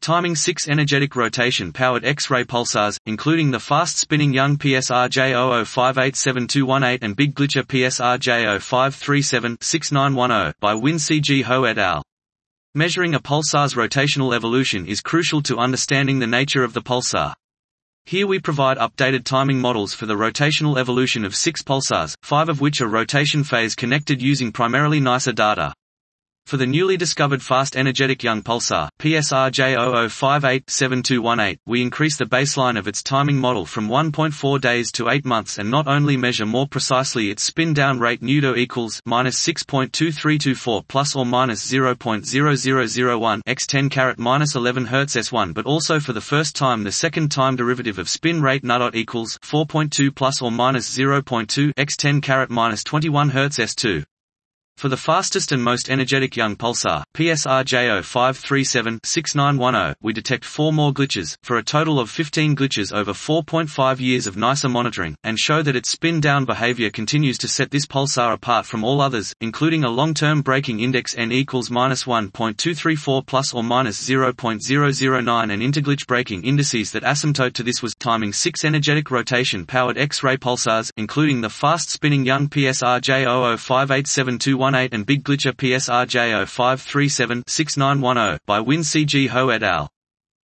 timing 6 energetic rotation-powered X-ray pulsars, including the fast-spinning young PSR J00587218 and Big Glitcher PSR J05376910, by Win C.G. Ho et al. Measuring a pulsar's rotational evolution is crucial to understanding the nature of the pulsar. Here we provide updated timing models for the rotational evolution of 6 pulsars, 5 of which are rotation phase connected using primarily NICER data. For the newly discovered fast energetic young pulsar, PSR J00587218, we increase the baseline of its timing model from 1.4 days to 8 months and not only measure more precisely its spin-down rate newto equals -6.2324 plus or minus 0.0001 x 10 carat minus 11 Hz S1, but also for the first time the second time derivative of spin rate nudot equals 4.2 plus or minus 0.2 x 10 carat minus 21 Hz S2. For the fastest and most energetic young pulsar, PSR J05376910, we detect 4 more glitches, for a total of 15 glitches over 4.5 years of NICER monitoring, and show that its spin-down behavior continues to set this pulsar apart from all others, including a long-term breaking index n equals -1.234 plus or minus 0.009 and interglitch breaking indices that asymptote to this was timing 6 energetic rotation-powered X-ray pulsars, including the fast-spinning young PSR J00587218 and Big Glitcher PSR J05376910, by Win C.G. Ho et al.